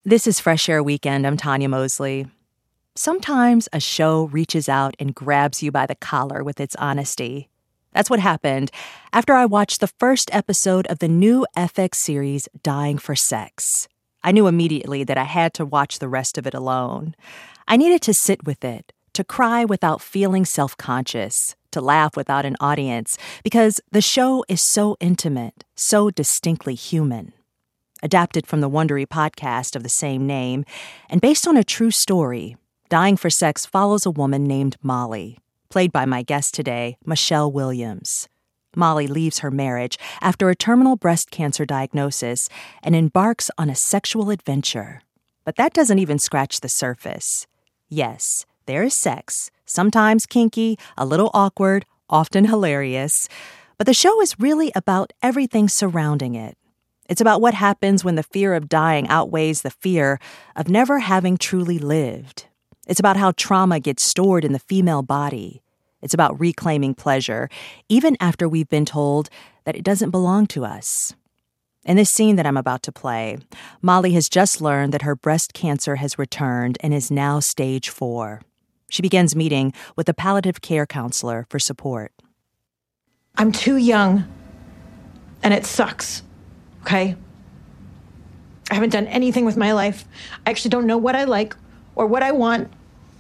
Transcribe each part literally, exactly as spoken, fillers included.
This is Fresh Air Weekend. I'm Tanya Mosley. Sometimes a show reaches out and grabs you by the collar with its honesty. That's what happened after I watched the first episode of the new F X series Dying for Sex. I knew immediately that I had to watch the rest of it alone. I needed to sit with it, to cry without feeling self-conscious, to laugh without an audience, because the show is so intimate, so distinctly human. Adapted from the Wondery podcast of the same name, and based on a true story, Dying for Sex follows a woman named Molly, played by my guest today, Michelle Williams. Molly leaves her marriage after a terminal breast cancer diagnosis and embarks on a sexual adventure. But that doesn't even scratch the surface. Yes, there is sex, sometimes kinky, a little awkward, often hilarious, but the show is really about everything surrounding it. It's about what happens when the fear of dying outweighs the fear of never having truly lived. It's about how trauma gets stored in the female body. It's about reclaiming pleasure, even after we've been told that it doesn't belong to us. In this scene that I'm about to play, Molly has just learned that her breast cancer has returned and is now stage four. She begins meeting with a palliative care counselor for support. I'm too young, and it sucks. Okay? I haven't done anything with my life. I actually don't know what I like or what I want.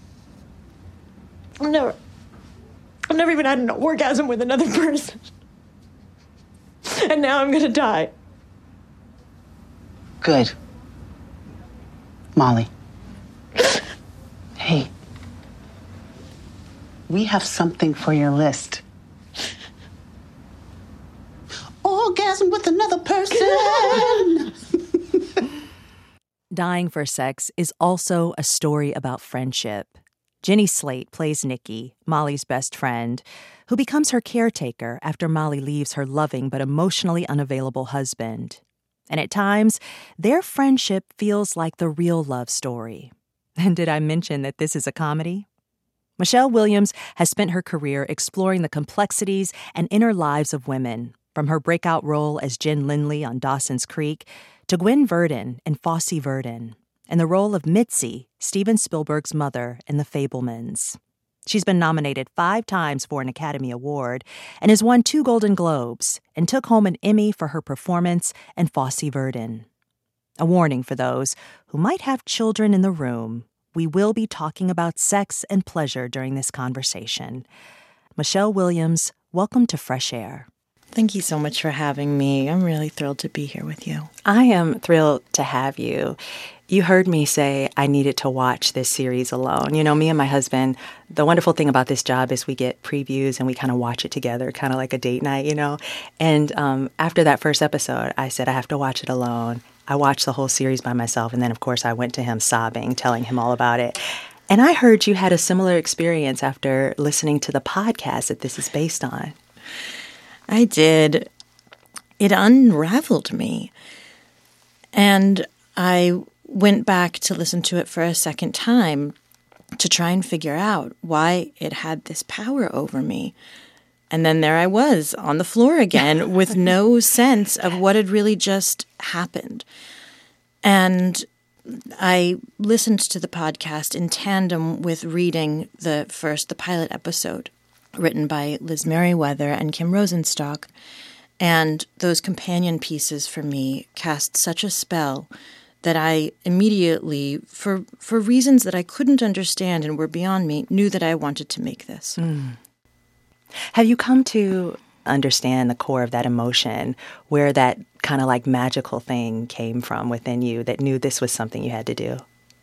I've never, I've never even had an orgasm with another person. And now I'm gonna die. Good. Molly. Hey. We have something for your list. Orgasm with another person. Dying for Sex is also a story about friendship. Jenny Slate plays Nikki, Molly's best friend, who becomes her caretaker after Molly leaves her loving but emotionally unavailable husband. And at times, their friendship feels like the real love story. And did I mention that this is a comedy? Michelle Williams has spent her career exploring the complexities and inner lives of women, from her breakout role as Jen Lindley on Dawson's Creek to Gwen Verdon in Fosse Verdon, and the role of Mitzi, Steven Spielberg's mother in The Fabelmans. She's been nominated five times for an Academy Award and has won two Golden Globes and took home an Emmy for her performance in Fosse Verdon. A warning for those who might have children in the room: we will be talking about sex and pleasure during this conversation. Michelle Williams, welcome to Fresh Air. Thank you so much for having me. I'm really thrilled to be here with you. I am thrilled to have you. You heard me say I needed to watch this series alone. You know, me and my husband, the wonderful thing about this job is we get previews and we kind of watch it together, kind of like a date night, you know. And um, after that first episode, I said I have to watch it alone. I watched the whole series by myself. And then, of course, I went to him sobbing, telling him all about it. And I heard you had a similar experience after listening to the podcast that this is based on. I did. It unraveled me. And I went back to listen to it for a second time to try and figure out why it had this power over me. And then there I was on the floor again with no sense of what had really just happened. And I listened to the podcast in tandem with reading the first, the pilot episode, written by Liz Merriweather and Kim Rosenstock. And those companion pieces for me cast such a spell that I immediately, for for reasons that I couldn't understand and were beyond me, knew that I wanted to make this. Mm. Have you come to understand the core of that emotion, where that kind of like magical thing came from within you that knew this was something you had to do?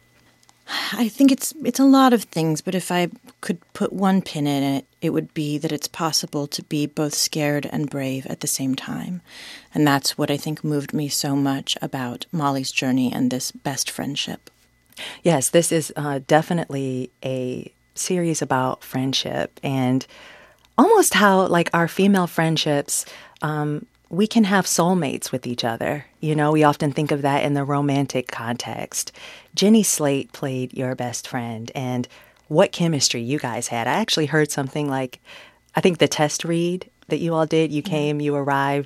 I think it's it's a lot of things, but if I could put one pin in it, it would be that it's possible to be both scared and brave at the same time. And that's what I think moved me so much about Molly's journey and this best friendship. Yes, this is uh, definitely a series about friendship and almost how, like, our female friendships, um, we can have soulmates with each other. You know, we often think of that in the romantic context. Jenny Slate played your best friend, and what chemistry you guys had. I actually heard something like, I think the test read that you all did, you came, you arrived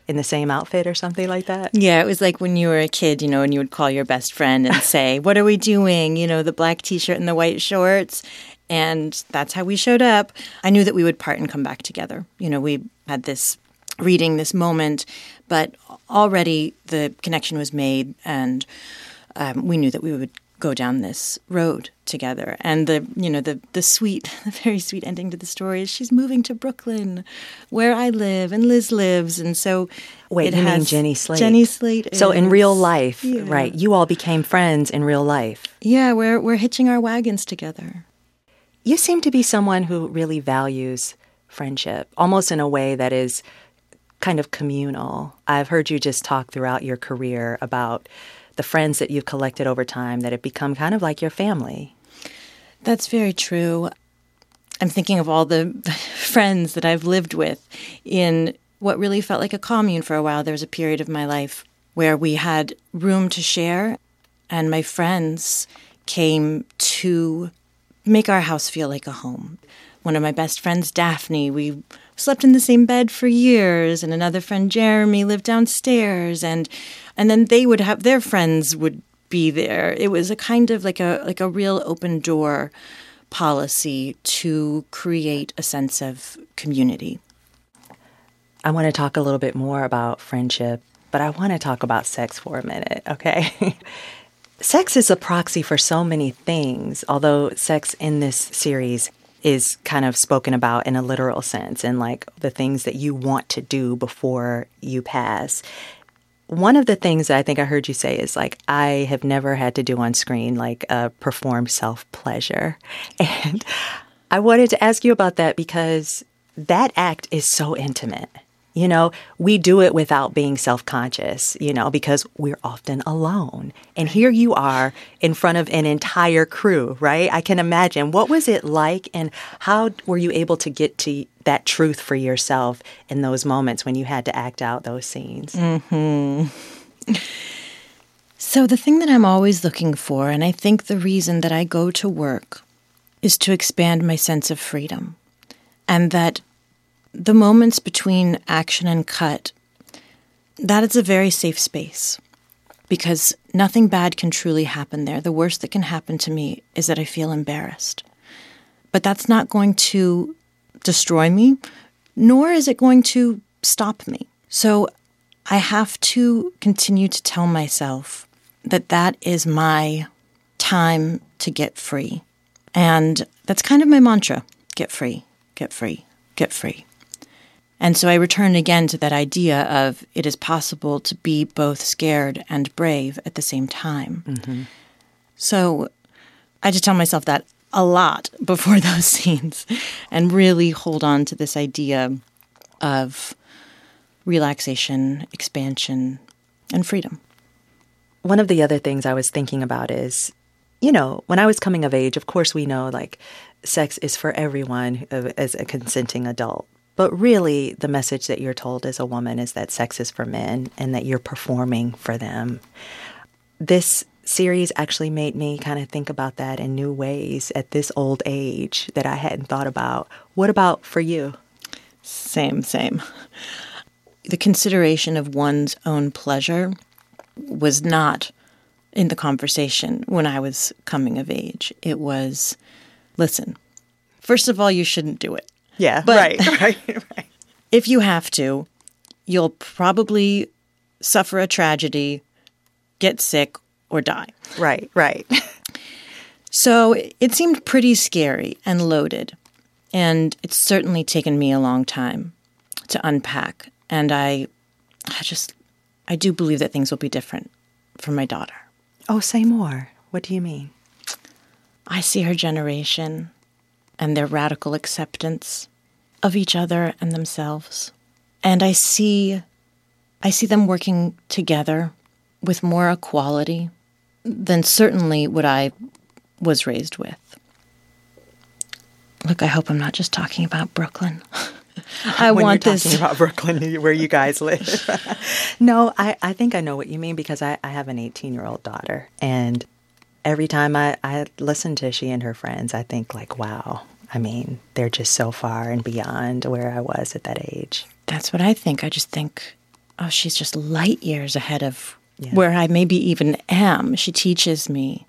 in the same outfit or something like that? Yeah, it was like when you were a kid, you know, and you would call your best friend and say, what are we doing? You know, the black T-shirt and the white shorts. And that's how we showed up. I knew that we would part and come back together. You know, we had this reading, this moment, but already the connection was made, and um, we knew that we would go down this road together. And the, you know, the the sweet, the very sweet ending to the story is she's moving to Brooklyn, where I live and Liz lives. And so Wait, it you has, mean Jenny Slate? Jenny Slate. So is, in real life, yeah. right, you all became friends in real life. Yeah, we're we're hitching our wagons together. You seem to be someone who really values friendship, almost in a way that is kind of communal. I've heard you just talk throughout your career about the friends that you've collected over time that have become kind of like your family. That's very true. I'm thinking of all the friends that I've lived with in what really felt like a commune for a while. There was a period of my life where we had room to share, and my friends came to make our house feel like a home. One of my best friends, Daphne, we slept in the same bed for years, and another friend, Jeremy, lived downstairs, and and then they would have their friends would be there. It was a kind of like a like a real open door policy to create a sense of community. I want to talk a little bit more about friendship, but I want to talk about sex for a minute, okay? Sex is a proxy for so many things, although sex in this series is kind of spoken about in a literal sense and like the things that you want to do before you pass. One of the things that I think I heard you say is like, I have never had to do on screen, like uh, perform self-pleasure. And I wanted to ask you about that because that act is so intimate. You know, we do it without being self-conscious, you know, because we're often alone. And here you are in front of an entire crew, right? I can imagine. What was it like, and how were you able to get to that truth for yourself in those moments when you had to act out those scenes? Mm-hmm. So the thing that I'm always looking for, and I think the reason that I go to work, is to expand my sense of freedom. And that the moments between action and cut, that is a very safe space because nothing bad can truly happen there. The worst that can happen to me is that I feel embarrassed. But that's not going to destroy me, nor is it going to stop me. So I have to continue to tell myself that that is my time to get free. And that's kind of my mantra: get free, get free, get free. And so I return again to that idea of it is possible to be both scared and brave at the same time. Mm-hmm. So I just tell myself that a lot before those scenes and really hold on to this idea of relaxation, expansion, and freedom. One of the other things I was thinking about is, you know, when I was coming of age, of course we know like sex is for everyone as a consenting adult. But really, the message that you're told as a woman is that sex is for men and that you're performing for them. This series actually made me kind of think about that in new ways at this old age that I hadn't thought about. What about for you? Same, same. The consideration of one's own pleasure was not in the conversation when I was coming of age. It was, listen, first of all, you shouldn't do it. Yeah, but right, right, right. If you have to, you'll probably suffer a tragedy, get sick, or die. Right, right. So it seemed pretty scary and loaded, and it's certainly taken me a long time to unpack. And I, I just, I do believe that things will be different for my daughter. Oh, say more. What do you mean? I see her generation and their radical acceptance of each other and themselves. And I see I see them working together with more equality than certainly what I was raised with. Look, I hope I'm not just talking about Brooklyn. I when want you're this talking about Brooklyn, where you guys live. No, I, I think I know what you mean because I, I have an eighteen-year-old daughter. And every time I, I listen to she and her friends, I think like, wow, I mean, they're just so far and beyond where I was at that age. That's what I think. I just think oh, she's just light years ahead of Yeah. where I maybe even am. She teaches me.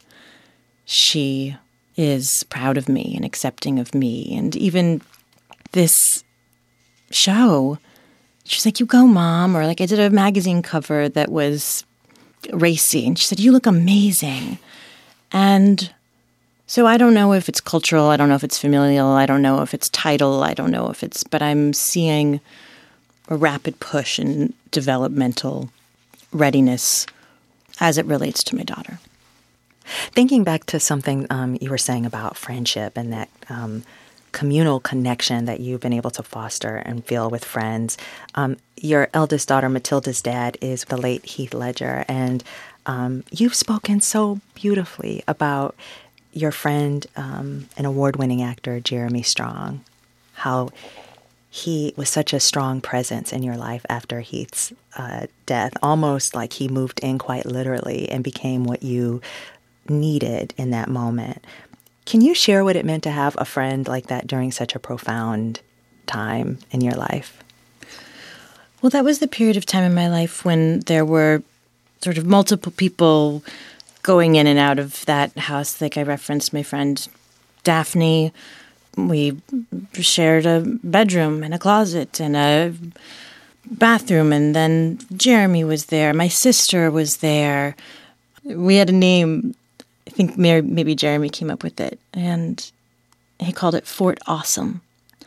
She is proud of me and accepting of me. And even this show, she's like, you go, Mom. Or like I did a magazine cover that was racy. And she said, you look amazing. And so I don't know if it's cultural. I don't know if it's familial. I don't know if it's title. I don't know if it's, but I'm seeing a rapid push in developmental readiness as it relates to my daughter. Thinking back to something um, you were saying about friendship and that um, communal connection that you've been able to foster and feel with friends, um, your eldest daughter, Matilda's dad, is the late Heath Ledger, and um, you've spoken so beautifully about your friend um, and award-winning actor, Jeremy Strong, how he was such a strong presence in your life after Heath's uh, death, almost like he moved in quite literally and became what you needed in that moment. Can you share what it meant to have a friend like that during such a profound time in your life? Well, that was the period of time in my life when there were sort of multiple people going in and out of that house. Like I referenced my friend Daphne. We shared a bedroom and a closet and a bathroom, and then Jeremy was there. My sister was there. We had a name. I think maybe Jeremy came up with it, and he called it Fort Awesome.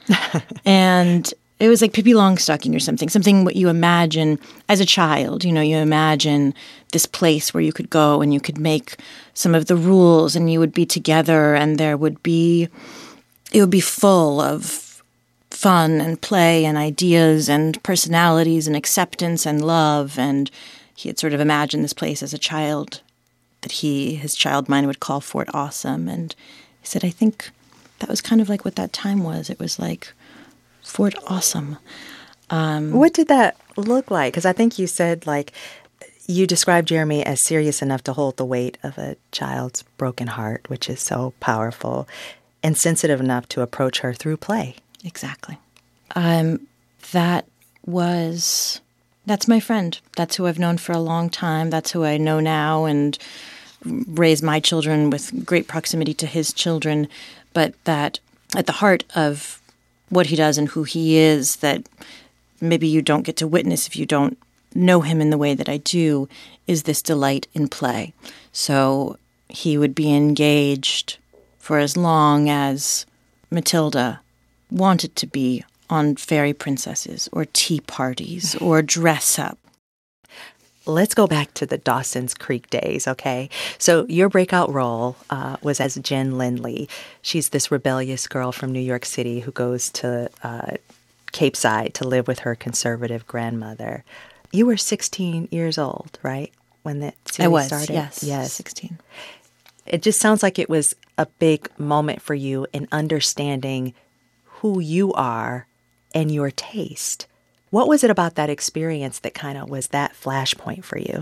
And it was like Pippi Longstocking or something, something what you imagine as a child. You know, you imagine this place where you could go and you could make some of the rules and you would be together and there would be, it would be full of fun and play and ideas and personalities and acceptance and love. And he had sort of imagined this place as a child that he, his child mind would call Fort Awesome. And he said, I think that was kind of like what that time was. It was like Fort Awesome. Um, what did that look like? Because I think you said, like, you described Jeremy as serious enough to hold the weight of a child's broken heart, which is so powerful, and sensitive enough to approach her through play. Exactly. Um, that was... That's my friend. That's who I've known for a long time. That's who I know now and raise my children with great proximity to his children. But that at the heart of what he does and who he is, that maybe you don't get to witness if you don't know him in the way that I do, is this delight in play. So he would be engaged for as long as Matilda wanted to be on fairy princesses or tea parties or dress up. Let's go back to the Dawson's Creek days, okay? So your breakout role uh, was as Jen Lindley. She's this rebellious girl from New York City who goes to uh, Cape Side to live with her conservative grandmother. You were sixteen years old, right, when that series I was, started? yes, yes, sixteen. It just sounds like it was a big moment for you in understanding who you are and your taste. What was it about that experience that kind of was that flashpoint for you?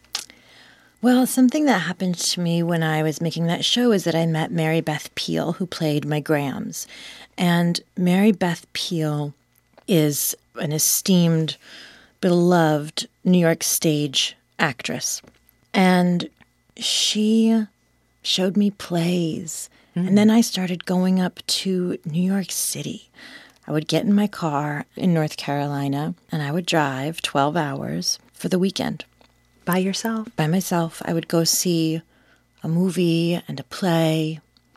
Well, something that happened to me when I was making that show is that I met Mary Beth Peel, who played my Grams. And Mary Beth Peel is an esteemed, beloved New York stage actress. And she showed me plays. Mm. And then I started going up to New York City. I would get in my car in North Carolina, and I would drive twelve hours for the weekend. By yourself? By myself. I would go see a movie and a play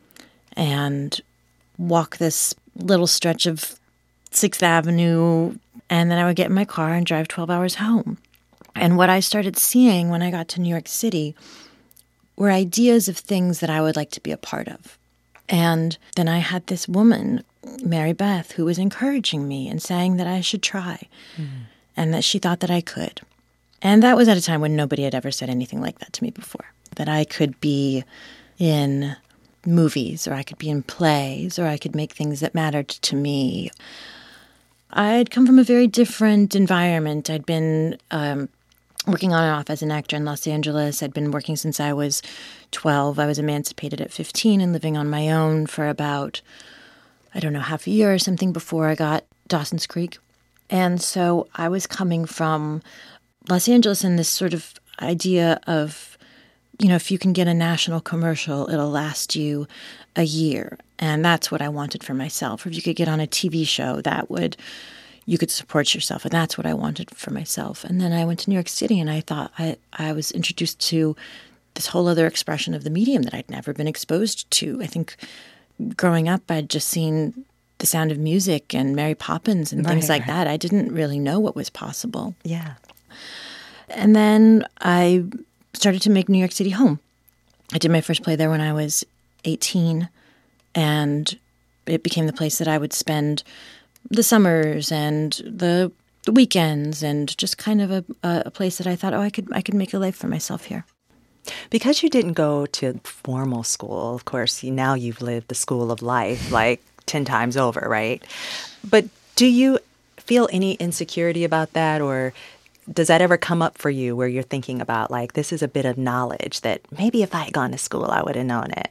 and walk this little stretch of Sixth Avenue, and then I would get in my car and drive twelve hours home. And what I started seeing when I got to New York City were ideas of things that I would like to be a part of. And then I had this woman, Mary Beth, who was encouraging me and saying that I should try mm. and that she thought that I could. And that was at a time when nobody had ever said anything like that to me before, that I could be in movies or I could be in plays or I could make things that mattered to me. I'd come from a very different environment. I'd been um, working on and off as an actor in Los Angeles. I'd been working since I was twelve. I was emancipated at fifteen and living on my own for about, I don't know, half a year or something before I got Dawson's Creek. And so I was coming from Los Angeles and this sort of idea of, you know, if you can get a national commercial, it'll last you a year. And that's what I wanted for myself. Or if you could get on a T V show, that would, you could support yourself. And that's what I wanted for myself. And then I went to New York City and I thought I, I was introduced to this whole other expression of the medium that I'd never been exposed to. I think growing up, I'd just seen The Sound of Music and Mary Poppins and things Right, like right. that. I didn't really know what was possible. Yeah. And then I started to make New York City home. I did my first play there when I was eighteen, and it became the place that I would spend the summers and the, the weekends, and just kind of a, a place that I thought, oh, I could I could make a life for myself here. Because you didn't go to formal school, of course, you, now you've lived the school of life like ten times over, right? But do you feel any insecurity about that, or does that ever come up for you where you're thinking about, like, this is a bit of knowledge that maybe if I had gone to school, I would have known it?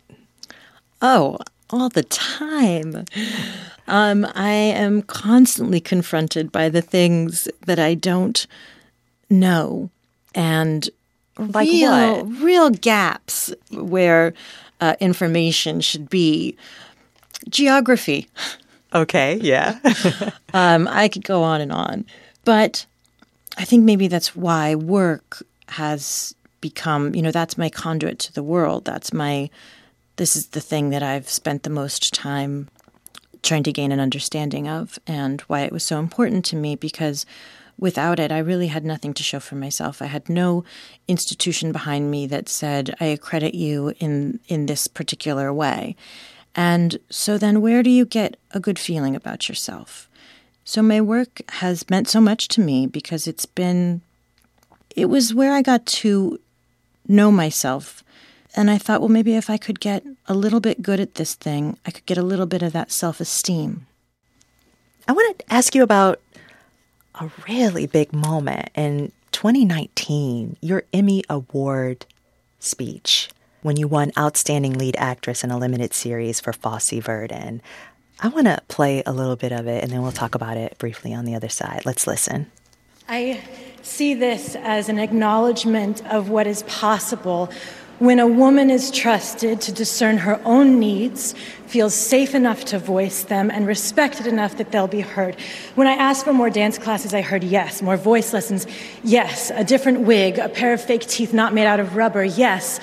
Oh, all the time. Um, I am constantly confronted by the things that I don't know, and Like real, what? real gaps where uh, information should be. Geography. Okay, yeah. Um, I could go on and on. But I think maybe that's why work has become, you know, that's my conduit to the world. That's my, this is the thing that I've spent the most time trying to gain an understanding of, and why it was so important to me, because without it, I really had nothing to show for myself. I had no institution behind me that said, I accredit you in, in this particular way. And so then where do you get a good feeling about yourself? So my work has meant so much to me because it's been, it was where I got to know myself. And I thought, well, maybe if I could get a little bit good at this thing, I could get a little bit of that self-esteem. I want to ask you about a really big moment in twenty nineteen, your Emmy Award speech, when you won Outstanding Lead Actress in a Limited Series for Fosse Verdon. I want to play a little bit of it, and then we'll talk about it briefly on the other side. Let's listen. I see this as an acknowledgement of what is possible when a woman is trusted to discern her own needs, feels safe enough to voice them, and respected enough that they'll be heard. When I asked for more dance classes, I heard yes. More voice lessons, yes. A different wig, a pair of fake teeth not made out of rubber, yes.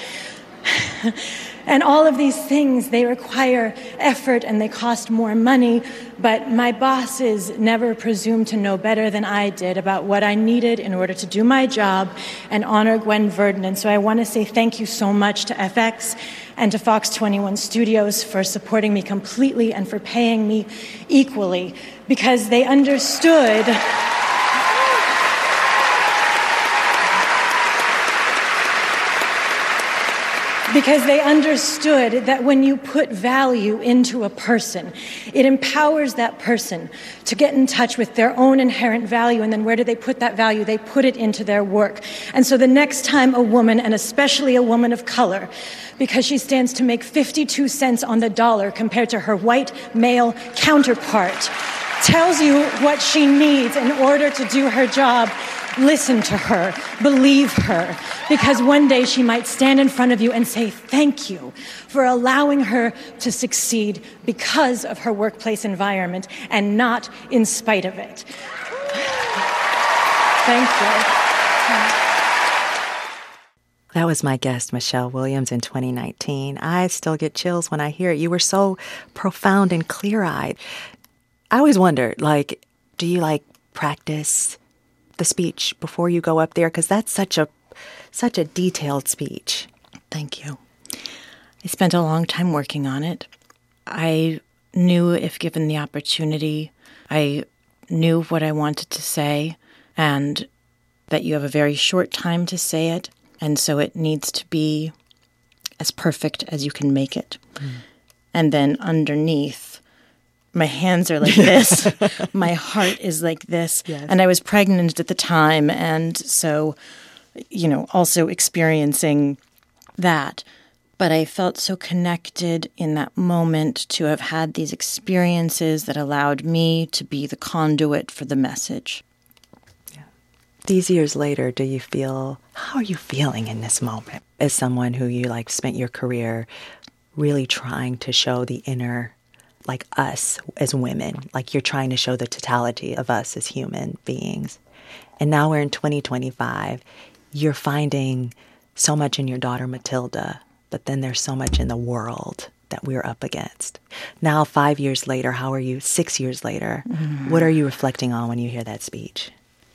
And all of these things, they require effort and they cost more money, but my bosses never presumed to know better than I did about what I needed in order to do my job and honor Gwen Verdon. And so I want to say thank you so much to F X and to Fox twenty-one Studios for supporting me completely and for paying me equally, because they understood... Because they understood that when you put value into a person, it empowers that person to get in touch with their own inherent value. And then where do they put that value? They put it into their work. And so the next time a woman, and especially a woman of color, because she stands to make fifty-two cents on the dollar compared to her white male counterpart, tells you what she needs in order to do her job, listen to her, believe her, because one day she might stand in front of you and say thank you for allowing her to succeed because of her workplace environment and not in spite of it. Thank you. That was my guest, Michelle Williams, in twenty nineteen. I still get chills when I hear it. You were so profound and clear-eyed. I always wondered, like, do you, like, practice the speech before you go up there? Because that's such a such a detailed speech. Thank you. I spent a long time working on it. I knew if given the opportunity, I knew what I wanted to say, and that you have a very short time to say it, and so it needs to be as perfect as you can make it. Mm. And then underneath, my hands are like this. My heart is like this. Yes. And I was pregnant at the time. And so, you know, also experiencing that. But I felt so connected in that moment to have had these experiences that allowed me to be the conduit for the message. Yeah. These years later, do you feel, how are you feeling in this moment as someone who you like spent your career really trying to show the inner, like us as women, like you're trying to show the totality of us as human beings. And now we're in twenty twenty-five. You're finding so much in your daughter, Matilda, but then there's so much in the world that we're up against. Now, five years later, how are you? Six years later, mm-hmm. What are you reflecting on when you hear that speech?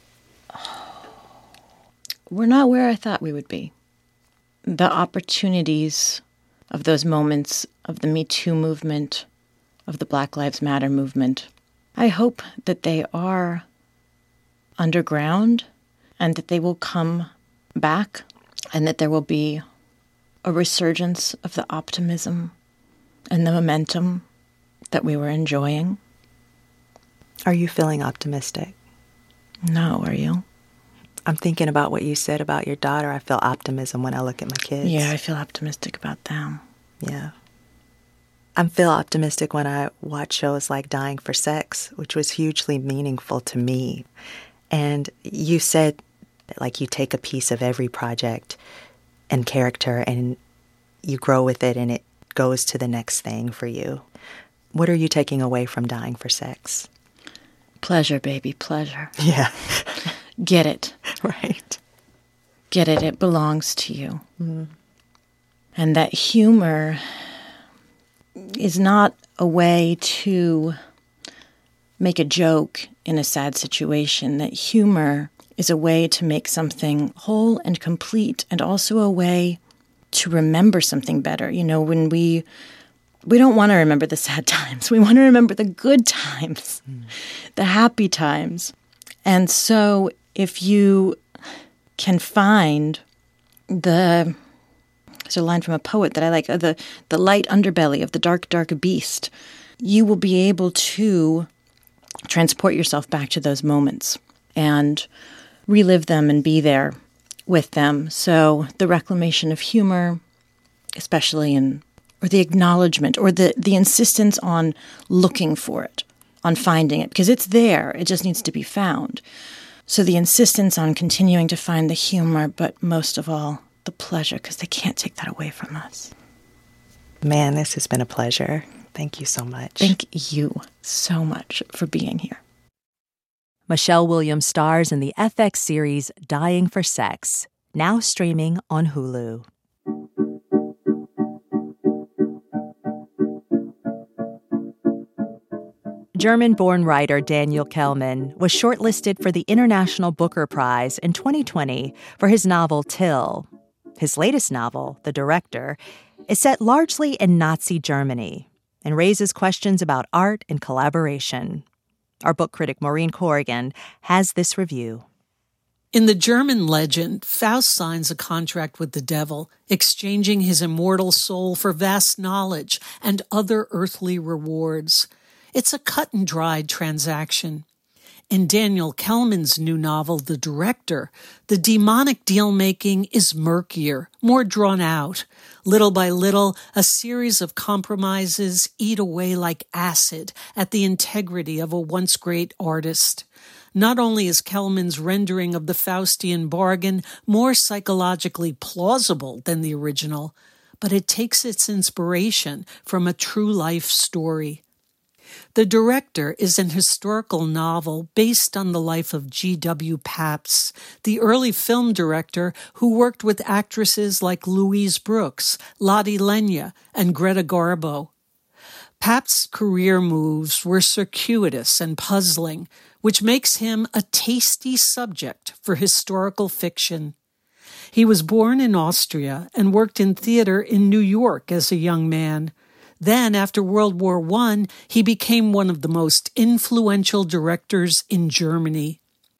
We're not where I thought we would be. The opportunities of those moments of the Me Too movement, of the Black Lives Matter movement, I hope that they are underground and that they will come back and that there will be a resurgence of the optimism and the momentum that we were enjoying. Are you feeling optimistic? No, are you? I'm thinking about what you said about your daughter. I feel optimism when I look at my kids. Yeah, I feel optimistic about them. Yeah. I feel optimistic when I watch shows like Dying for Sex, which was hugely meaningful to me. And you said, like, you take a piece of every project and character and you grow with it and it goes to the next thing for you. What are you taking away from Dying for Sex? Pleasure, baby, pleasure. Yeah. Get it. Right. Get it. It belongs to you. Mm. And that humor is not a way to make a joke in a sad situation. That humor is a way to make something whole and complete, and also a way to remember something better. You know, when we we don't want to remember the sad times. We want to remember the good times, mm. the happy times. And so if you can find the, there's a line from a poet that I like, uh, the, the light underbelly of the dark, dark beast, you will be able to transport yourself back to those moments and relive them and be there with them. So the reclamation of humor, especially in, or the acknowledgement, or the, the insistence on looking for it, on finding it, because it's there, it just needs to be found. So the insistence on continuing to find the humor, but most of all, the pleasure, because they can't take that away from us. Man, this has been a pleasure. Thank you so much. Thank you so much for being here. Michelle Williams stars in the F X series Dying for Sex, now streaming on Hulu. German-born writer Daniel Kehlmann was shortlisted for the International Booker Prize in twenty twenty for his novel Till. His latest novel, The Director, is set largely in Nazi Germany and raises questions about art and collaboration. Our book critic Maureen Corrigan has this review. In the German legend, Faust signs a contract with the devil, exchanging his immortal soul for vast knowledge and other earthly rewards. It's a cut-and-dried transaction. In Daniel Kehlmann's new novel, The Director, the demonic deal-making is murkier, more drawn out. Little by little, a series of compromises eat away like acid at the integrity of a once great artist. Not only is Kehlmann's rendering of the Faustian bargain more psychologically plausible than the original, but it takes its inspiration from a true-life story. The Director is an historical novel based on the life of G W Pabst, the early film director who worked with actresses like Louise Brooks, Lotte Lenya, and Greta Garbo. Pabst's career moves were circuitous and puzzling, which makes him a tasty subject for historical fiction. He was born in Austria and worked in theater in New York as a young man. Then, after World War One, he became one of the most influential directors in Germany.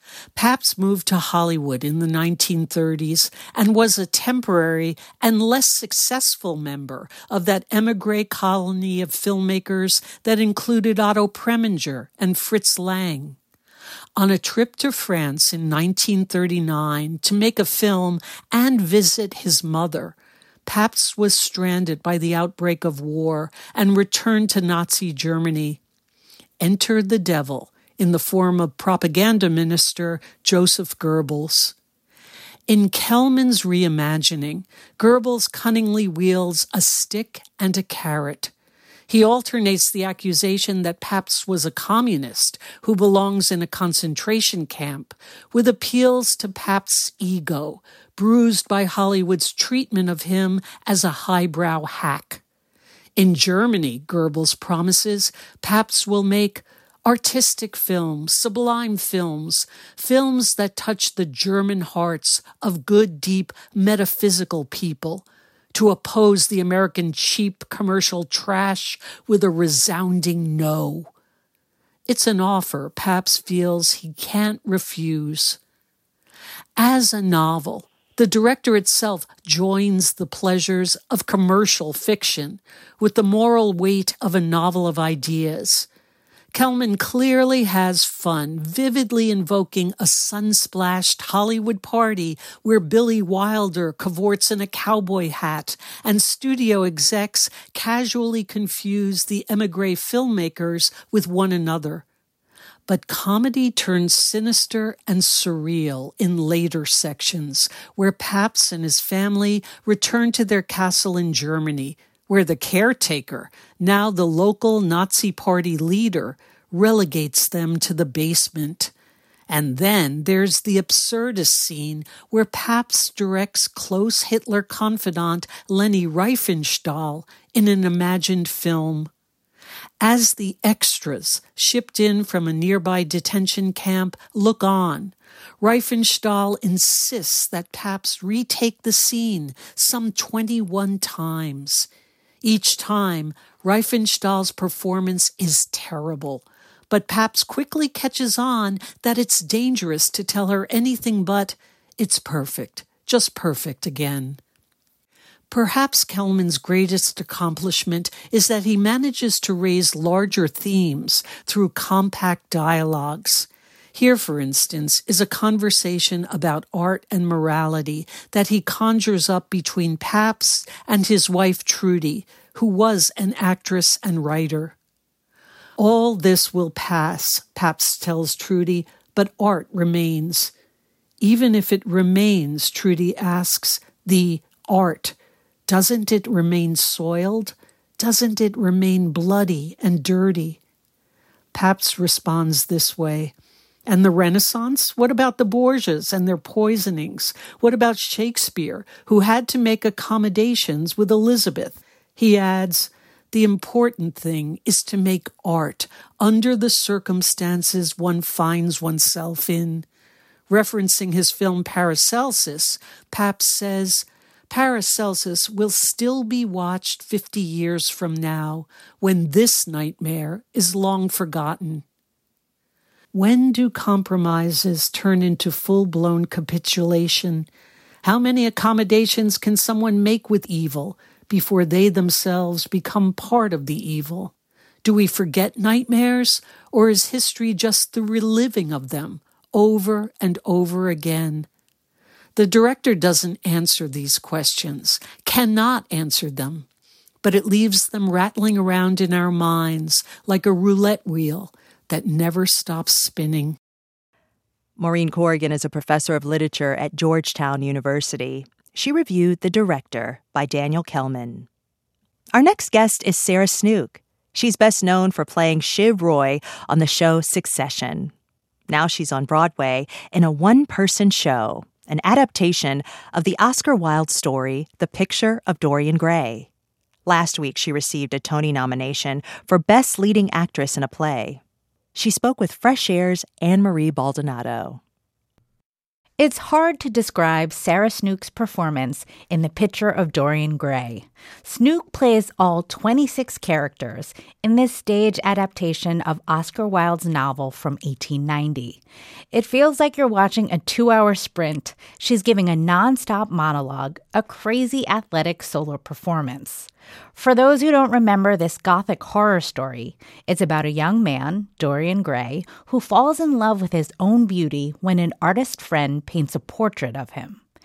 Pabst moved to Hollywood in the nineteen thirties and was a temporary and less successful member of that émigré colony of filmmakers that included Otto Preminger and Fritz Lang. On a trip to France in nineteen thirty-nine to make a film and visit his mother, Pabst was stranded by the outbreak of war and returned to Nazi Germany. Enter the devil in the form of propaganda minister Joseph Goebbels. In Kellman's reimagining, Goebbels cunningly wields a stick and a carrot. He alternates the accusation that Pabst was a communist who belongs in a concentration camp with appeals to Pabst's ego, bruised by Hollywood's treatment of him as a highbrow hack. In Germany, Goebbels promises, Pabst will make artistic films, sublime films, films that touch the German hearts of good, deep, metaphysical people, to oppose the American cheap commercial trash with a resounding no. It's an offer Pabst feels he can't refuse. As a novel, the director itself joins the pleasures of commercial fiction with the moral weight of a novel of ideas. Kellman clearly has fun, vividly invoking a sun-splashed Hollywood party where Billy Wilder cavorts in a cowboy hat and studio execs casually confuse the emigre filmmakers with one another. But comedy turns sinister and surreal in later sections, where Pabst and his family return to their castle in Germany, where the caretaker, now the local Nazi Party leader, relegates them to the basement. And then there's the absurdist scene where Pabst directs close Hitler confidant Leni Riefenstahl in an imagined film. As the extras, shipped in from a nearby detention camp, look on, Riefenstahl insists that Pabst retake the scene some twenty-one times. Each time, Riefenstahl's performance is terrible, but Pabst quickly catches on that it's dangerous to tell her anything but, it's perfect, just perfect again. Perhaps Kellman's greatest accomplishment is that he manages to raise larger themes through compact dialogues. Here, for instance, is a conversation about art and morality that he conjures up between Pabst and his wife Trudy, who was an actress and writer. All this will pass, Pabst tells Trudy, but art remains. Even if it remains, Trudy asks, the art, doesn't it remain soiled? Doesn't it remain bloody and dirty? Pabst responds this way. And the Renaissance? What about the Borgias and their poisonings? What about Shakespeare, who had to make accommodations with Elizabeth? He adds, the important thing is to make art under the circumstances one finds oneself in. Referencing his film Paracelsus, Pabst says, Paracelsus will still be watched fifty years from now, when this nightmare is long forgotten. When do compromises turn into full-blown capitulation? How many accommodations can someone make with evil before they themselves become part of the evil? Do we forget nightmares, or is history just the reliving of them over and over again? The director doesn't answer these questions, cannot answer them, but it leaves them rattling around in our minds like a roulette wheel that never stops spinning. Maureen Corrigan is a professor of literature at Georgetown University. She reviewed The Director by Daniel Kellman. Our next guest is Sarah Snook. She's best known for playing Shiv Roy on the show Succession. Now she's on Broadway in a one-person show, an adaptation of the Oscar Wilde story, The Picture of Dorian Gray. Last week, she received a Tony nomination for Best Leading Actress in a Play. She spoke with Fresh Air's Anne-Marie Baldonado. It's hard to describe Sarah Snook's performance in The Picture of Dorian Gray. Snook plays all twenty-six characters in this stage adaptation of Oscar Wilde's novel from eighteen ninety. It feels like you're watching a two-hour sprint. She's giving a nonstop monologue, a crazy athletic solo performance. For those who don't remember this gothic horror story, it's about a young man, Dorian Gray, who falls in love with his own beauty when an artist friend paints a portrait of him.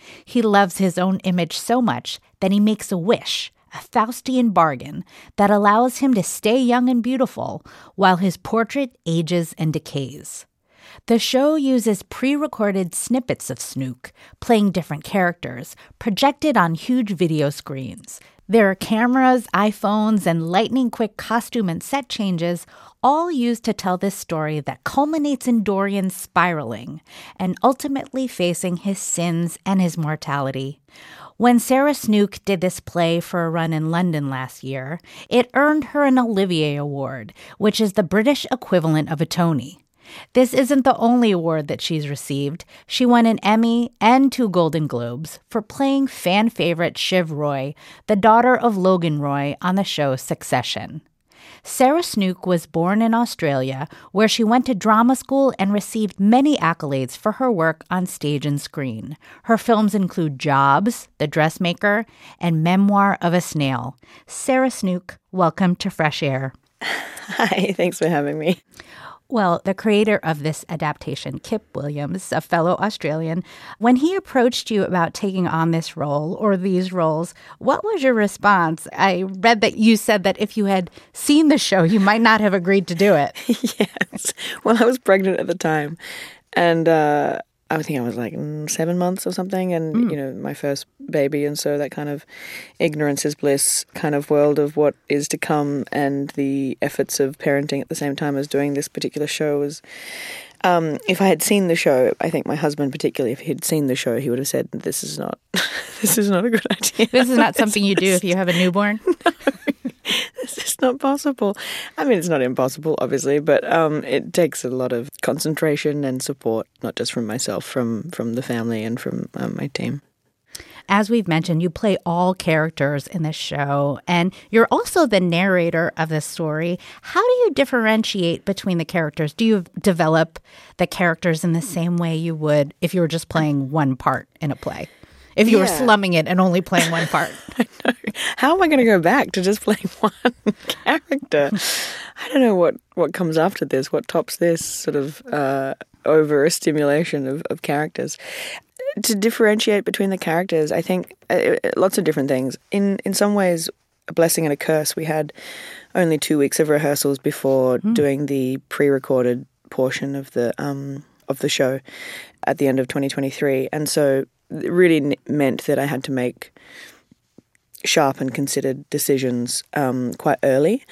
He loves his own image so much that he makes a wish, a Faustian bargain, that allows him to stay young and beautiful while his portrait ages and decays. The show uses pre-recorded snippets of Snook, playing different characters, projected on huge video screens. There are cameras, iPhones, and lightning-quick costume and set changes, all used to tell this story that culminates in Dorian spiraling and ultimately facing his sins and his mortality. When Sarah Snook did this play for a run in London last year, it earned her an Olivier Award, which is the British equivalent of a Tony. This isn't the only award that she's received. She won an Emmy and two Golden Globes for playing fan favorite Shiv Roy, the daughter of Logan Roy, on the show Succession. Sarah Snook was born in Australia, where she went to drama school and received many accolades for her work on stage and screen. Her films include Jobs, The Dressmaker, and Memoir of a Snail. Sarah Snook, welcome to Fresh Air. Hi, thanks for having me. Well, the creator of this adaptation, Kip Williams, a fellow Australian, when he approached you about taking on this role or these roles, what was your response? I read that you said that if you had seen the show, you might not have agreed to do it. Yes. Well, I was pregnant at the time, and uh, I think I was like mm, seven months or something, and, mm. you know, my first baby, and so that kind of ignorance is bliss kind of world of what is to come and the efforts of parenting at the same time as doing this particular show was... Um, if I had seen the show, I think my husband particularly, if he had seen the show, he would have said, this is not, this is not a good idea. This is not something you do if you have a newborn? No, this is not possible. I mean, it's not impossible, obviously, but um, it takes a lot of concentration and support, not just from myself, from, from the family and from um, my team. As we've mentioned, you play all characters in this show, and you're also the narrator of this story. How do you differentiate between the characters? Do you develop the characters in the same way you would if you were just playing one part in a play? If you yeah. were slumming it and only playing one part? I know. How am I going to go back to just playing one character? I don't know what, what comes after this, what tops this sort of uh, over-stimulation of, of characters. To differentiate between the characters, I think uh, lots of different things. In in some ways, a blessing and a curse. We had only two weeks of rehearsals before mm. doing the pre-recorded portion of the um, of the show at the end of twenty twenty-three, and so it really meant that I had to make sharp and considered decisions um, quite early,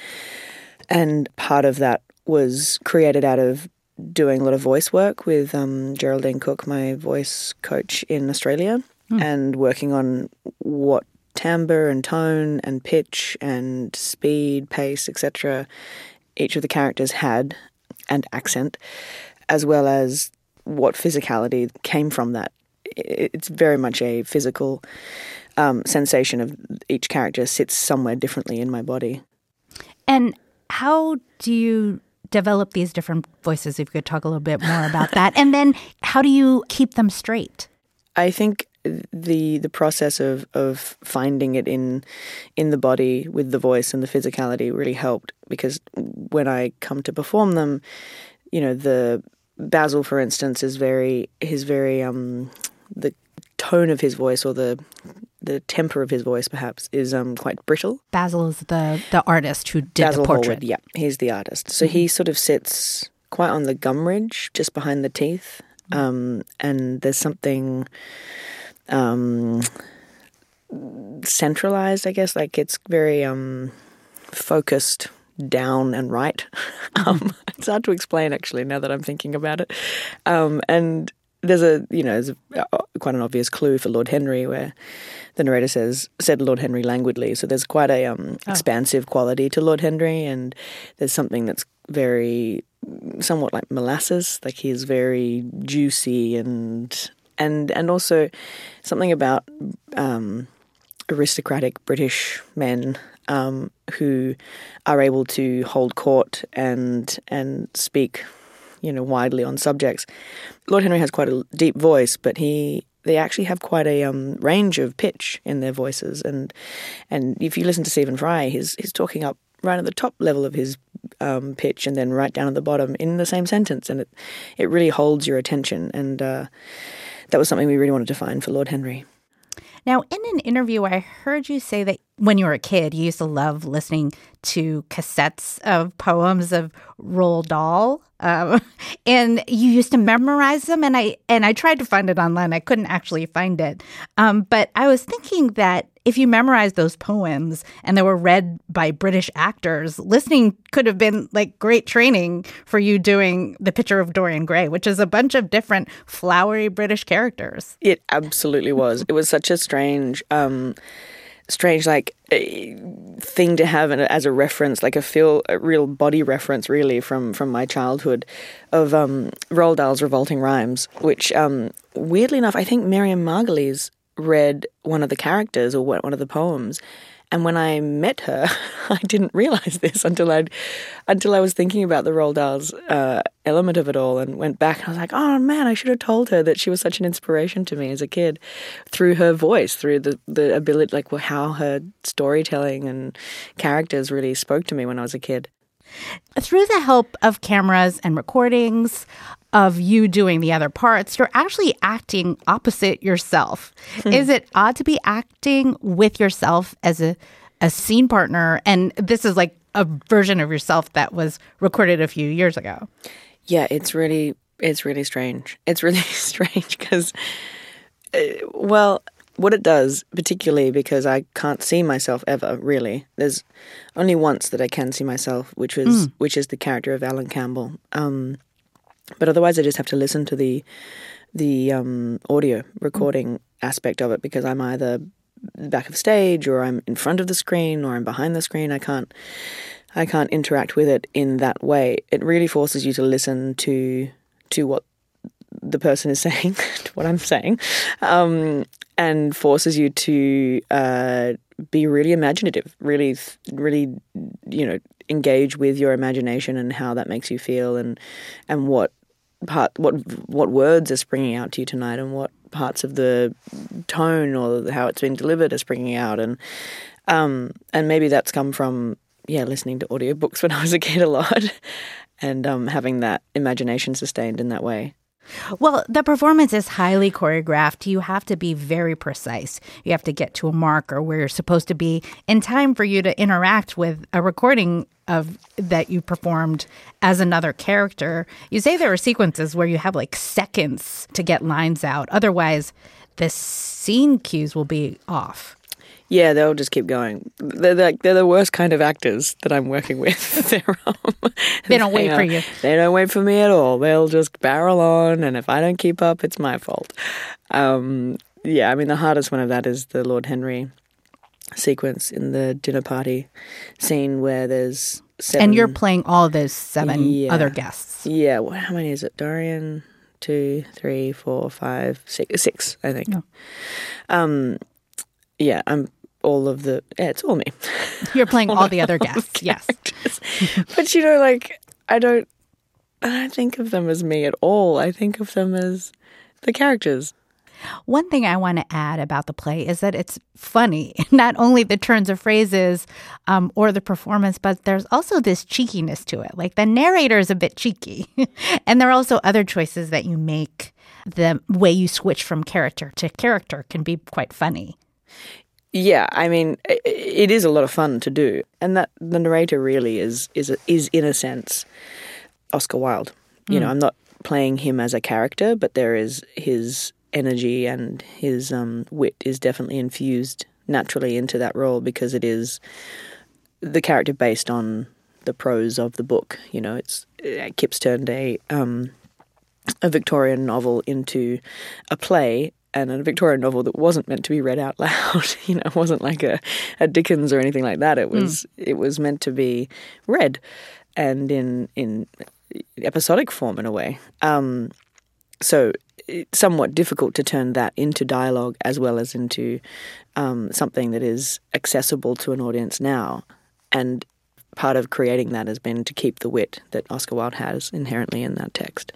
and part of that was created out of doing a lot of voice work with um, Geraldine Cook, my voice coach in Australia, mm. and working on what timbre and tone and pitch and speed, pace, et cetera each of the characters had, and accent, as well as what physicality came from that. It's very much a physical um, sensation of each character sits somewhere differently in my body. And how do you develop these different voices, if you could talk a little bit more about that? And then how do you keep them straight? I think the the process of, of finding it in in the body with the voice and the physicality really helped, because when I come to perform them, you know, the Basil, for instance, is very is very um the tone of his voice, or the the temper of his voice, perhaps, is um quite brittle. Basil is the the artist who did Basil the portrait. Hallward, yeah, he's the artist. So mm-hmm. he sort of sits quite on the gum ridge, just behind the teeth, mm-hmm. um, and there's something um, centralized, I guess. Like it's very um focused down and right. um, it's hard to explain, actually, now that I'm thinking about it. Um, and There's a, you know, there's a, uh, quite an obvious clue for Lord Henry, where the narrator says, said Lord Henry languidly. So there's quite a um, oh. expansive quality to Lord Henry, and there's something that's very, somewhat like molasses, like he's very juicy, and and and also something about um, aristocratic British men um, who are able to hold court and and speak, you know, widely on subjects. Lord Henry has quite a deep voice, but he they actually have quite a um, range of pitch in their voices. And and if you listen to Stephen Fry, he's he's talking up right at the top level of his um, pitch, and then right down at the bottom in the same sentence, and it it really holds your attention. And uh, that was something we really wanted to find for Lord Henry. Now, in an interview, I heard you say that when you were a kid, you used to love listening to cassettes of poems of Roald Dahl, um, and you used to memorize them. And I and I tried to find it online. I couldn't actually find it. Um, but I was thinking that if you memorized those poems and they were read by British actors, listening could have been like great training for you doing The Picture of Dorian Gray, which is a bunch of different flowery British characters. It absolutely was. It was such a strange, um, strange like thing to have as a reference, like a feel, a real body reference, really from from my childhood, of um, Roald Dahl's Revolting Rhymes, which um, weirdly enough, I think Miriam Margolyes read one of the characters or one of the poems, and when I met her, I didn't realize this until I, until I was thinking about the Roald Dahl's uh, element of it all, and went back and I was like, oh man, I should have told her that she was such an inspiration to me as a kid, through her voice, through the the ability, like how her storytelling and characters really spoke to me when I was a kid. Through the help of cameras and recordings of you doing the other parts, you're actually acting opposite yourself. Is it odd to be acting with yourself as a, a scene partner? And this is like a version of yourself that was recorded a few years ago. Yeah, it's really, it's really strange. It's really strange because, uh, well, what it does, particularly because I can't see myself ever, really. There's only once that I can see myself, which was mm. which is the character of Alan Campbell. Um, but otherwise, I just have to listen to the the um, audio recording mm. aspect of it, because I'm either back of stage, or I'm in front of the screen, or I'm behind the screen. I can't I can't interact with it in that way. It really forces you to listen to to what the person is saying, to what I'm saying, um, and forces you to uh, be really imaginative, really, really, you know, engage with your imagination and how that makes you feel, and and what part, what what words are springing out to you tonight, and what parts of the tone or how it's been delivered are springing out, and um, and maybe that's come from yeah listening to audiobooks when I was a kid a lot, and um, having that imagination sustained in that way. Well, the performance is highly choreographed. You have to be very precise. You have to get to a marker where you're supposed to be in time for you to interact with a recording of that you performed as another character. You say there are sequences where you have like seconds to get lines out. Otherwise, the scene cues will be off. Yeah, they'll just keep going. They're like they're the worst kind of actors that I'm working with. They're, um, they don't wait they, for you. They don't wait for me at all. They'll just barrel on, and if I don't keep up, it's my fault. Um, yeah, I mean, the hardest one of that is the Lord Henry sequence in the dinner party scene where there's seven... And you're playing all those seven yeah. other guests. Yeah, well, how many is it? Dorian, two, three, four, five, six, six I think. Oh. Um, yeah, I'm... all of the, yeah, it's all me. You're playing all, all the other guests, yes. But, you know, like, I don't, I don't think of them as me at all. I think of them as the characters. One thing I want to add about the play is that it's funny, not only the turns of phrases um, or the performance, but there's also this cheekiness to it. Like the narrator is a bit cheeky. And there are also other choices that you make. The way you switch from character to character can be quite funny. Yeah, I mean, it is a lot of fun to do, and that the narrator really is is is in a sense Oscar Wilde. You mm. know, I'm not playing him as a character, but there is his energy and his um, wit is definitely infused naturally into that role, because it is the character based on the prose of the book. You know, it's Kipps turned a um, a Victorian novel into a play. And a Victorian novel that wasn't meant to be read out loud. You know, it wasn't like a, a Dickens or anything like that. It was mm. it was meant to be read, and in in episodic form in a way. Um, so it's somewhat difficult to turn that into dialogue as well as into um, something that is accessible to an audience now. And part of creating that has been to keep the wit that Oscar Wilde has inherently in that text.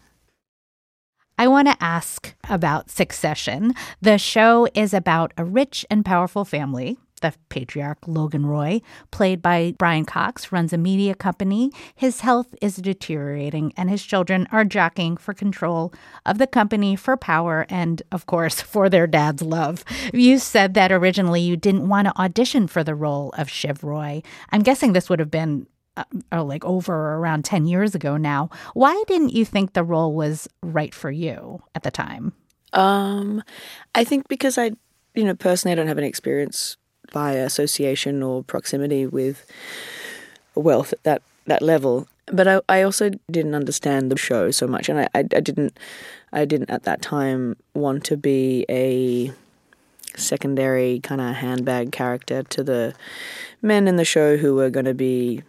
I want to ask about Succession. The show is about a rich and powerful family, the patriarch Logan Roy, played by Brian Cox, runs a media company. His health is deteriorating, and his children are jockeying for control of the company, for power, and, of course, for their dad's love. You said that originally you didn't want to audition for the role of Shiv Roy. I'm guessing this would have been uh, like over or around ten years ago now. Why didn't you think the role was right for you at the time? Um, I think because I, you know, personally I don't have any experience by association or proximity with wealth at that, that level. But I, I also didn't understand the show so much, and I, I, I didn't I didn't at that time want to be a secondary kind of handbag character to the men in the show who were going to be,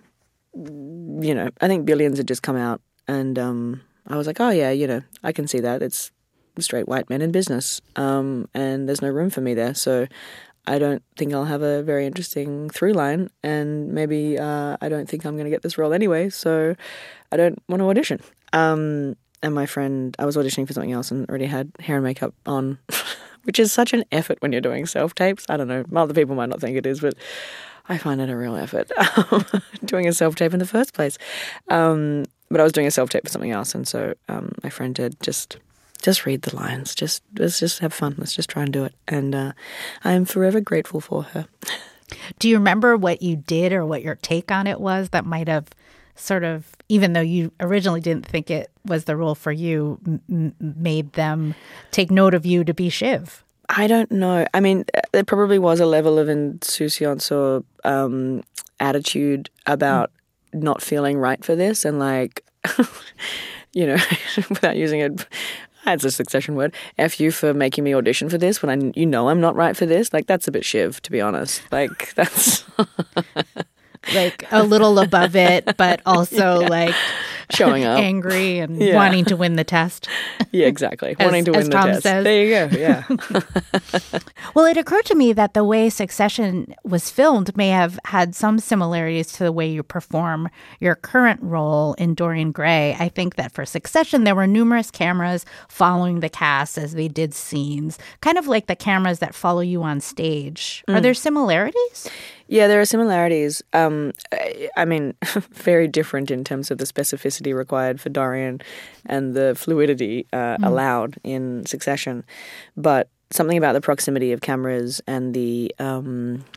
you know, I think Billions had just come out, and um, I was like, oh yeah, you know, I can see that. It's straight white men in business, um, and there's no room for me there. So I don't think I'll have a very interesting through line, and maybe uh, I don't think I'm going to get this role anyway, so I don't want to audition. Um, and my friend, I was auditioning for something else and already had hair and makeup on, which is such an effort when you're doing self-tapes. I don't know, other people might not think it is, but I find it a real effort, doing a self-tape in the first place. Um, but I was doing a self-tape for something else, and so um, my friend did just... Just read the lines. Just let's just have fun. Let's just try and do it. And uh, I am forever grateful for her. Do you remember what you did or what your take on it was that might have sort of, even though you originally didn't think it was the role for you, m- made them take note of you to be Shiv? I don't know. I mean, there probably was a level of insouciance or um, attitude about mm. not feeling right for this, and like, you know, without using it. It's a Succession word. F you for making me audition for this when I, you know I'm not right for this. Like, that's a bit Shiv, to be honest. Like, that's... like, a little above it, but also, yeah. like... Showing up. Angry and yeah. wanting to win the test. Yeah, exactly. As, wanting to win as the Tom test. Says. There you go, yeah. Well, it occurred to me that the way Succession was filmed may have had some similarities to the way you perform your current role in Dorian Gray. I think that for Succession, there were numerous cameras following the cast as they did scenes, kind of like the cameras that follow you on stage. Mm. Are there similarities? Yeah, there are similarities. Um, I, I mean, very different in terms of the specificity required for Dorian and the fluidity uh, mm. allowed in Succession. But something about the proximity of cameras and the um,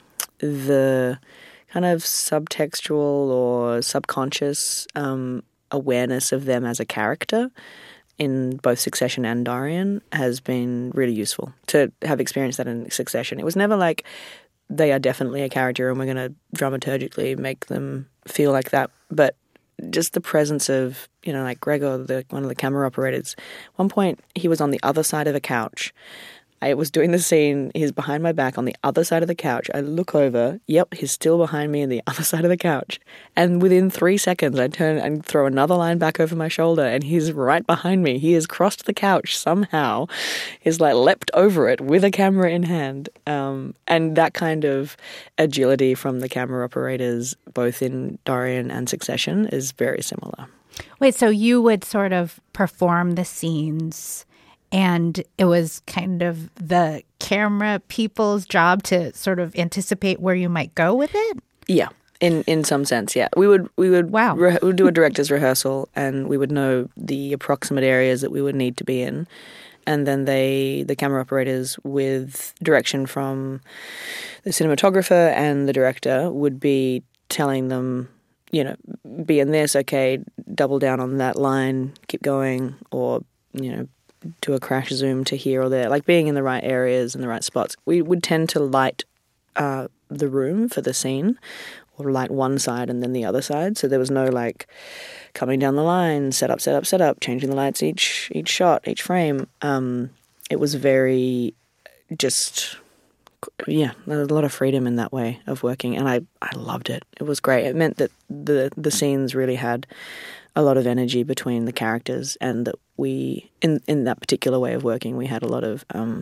the kind of subtextual or subconscious um, awareness of them as a character in both Succession and Dorian has been really useful to have experienced that in Succession. It was never like, they are definitely a character and we're going to dramaturgically make them feel like that. But just the presence of, you know, like Gregor, the one of the camera operators, at one point he was on the other side of a couch. I was doing the scene, he's behind my back on the other side of the couch. I look over, yep, he's still behind me on the other side of the couch. And within three seconds, I turn and throw another line back over my shoulder and he's right behind me. He has crossed the couch somehow. He's like leapt over it with a camera in hand. Um, and that kind of agility from the camera operators, both in Dorian and Succession, is very similar. Wait, so you would sort of perform the scenes and it was kind of the camera people's job to sort of anticipate where you might go with it? Yeah, in in some sense, yeah. We would we would wow. re- we would do a director's rehearsal, and we would know the approximate areas that we would need to be in, and then they the camera operators, with direction from the cinematographer and the director, would be telling them, you know, be in this, okay, double down on that line, keep going, or, you know, do a crash zoom to here or there, like being in the right areas and the right spots. We would tend to light uh, the room for the scene, or light one side and then the other side. So there was no like coming down the line, set up, set up, set up, changing the lights each each shot, each frame. Um, it was very just, yeah, there was a lot of freedom in that way of working, and I, I loved it. It was great. It meant that the the scenes really had a lot of energy between the characters, and that we, in in that particular way of working, we had a lot of um,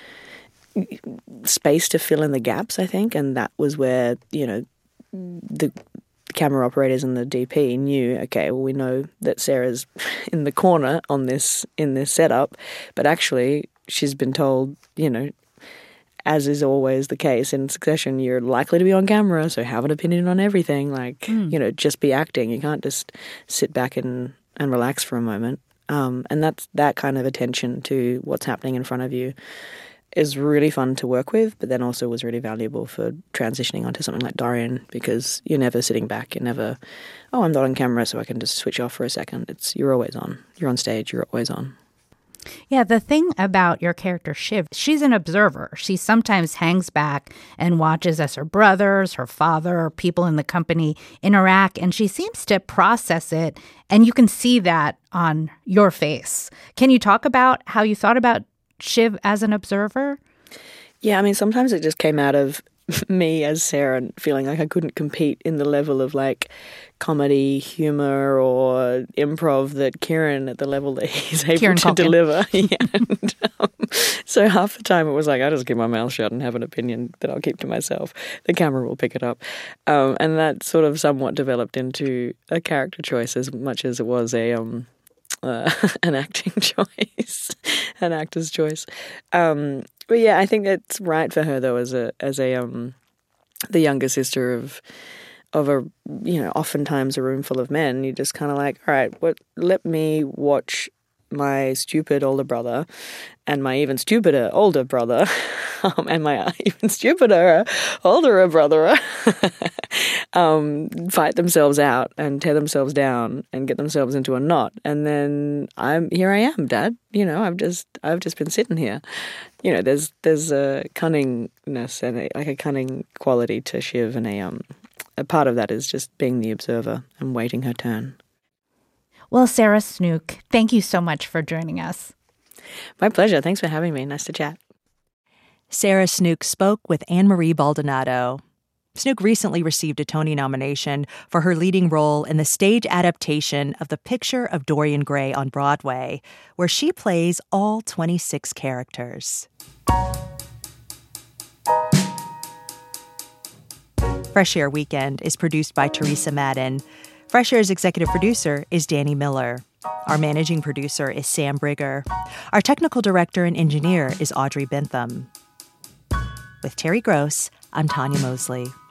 space to fill in the gaps, I think, and that was where, you know, the camera operators and the D P knew, okay, well, we know that Sarah's in the corner on this in this setup, but actually she's been told, you know, as is always the case in Succession, you're likely to be on camera, so have an opinion on everything. Like, mm. you know, just be acting. You can't just sit back and, and relax for a moment. Um, and that's that kind of attention to what's happening in front of you is really fun to work with, but then also was really valuable for transitioning onto something like Dorian, because you're never sitting back. You're never, oh, I'm not on camera, so I can just switch off for a second. It's you're always on. You're on stage. You're always on. Yeah, the thing about your character, Shiv, she's an observer. She sometimes hangs back and watches as her brothers, her father, or people in the company interact, and she seems to process it, and you can see that on your face. Can you talk about how you thought about Shiv as an observer? Yeah, I mean, sometimes it just came out of me as Sarah feeling like I couldn't compete in the level of like comedy, humor, or improv that Kieran at the level that he's able Kieran to Culkin. deliver. Yeah. And, um, so half the time it was like, I just keep my mouth shut and have an opinion that I'll keep to myself. The camera will pick it up. Um, and that sort of somewhat developed into a character choice as much as it was a um, uh, an acting choice, an actor's choice. Um, but yeah, I think that's right for her though, as a as a um, the younger sister of of a you know oftentimes a room full of men. You're just kind of like, all right, what? Let me watch my stupid older brother and my even stupider older brother um, and my even stupider older brother um, fight themselves out and tear themselves down and get themselves into a knot. And then I'm here I am, Dad. You know, I've just I've just been sitting here. You know, there's there's a cunningness and a, like a cunning quality to Shiv, and a um a part of that is just being the observer and waiting her turn. Well, Sarah Snook, thank you so much for joining us. My pleasure. Thanks for having me. Nice to chat. Sarah Snook spoke with Anne-Marie Baldonado. Snook recently received a Tony nomination for her leading role in the stage adaptation of The Picture of Dorian Gray on Broadway, where she plays all twenty-six characters. Fresh Air Weekend is produced by Teresa Madden. Fresh Air's executive producer is Danny Miller. Our managing producer is Sam Brigger. Our technical director and engineer is Audrey Bentham. With Terry Gross, I'm Tanya Mosley.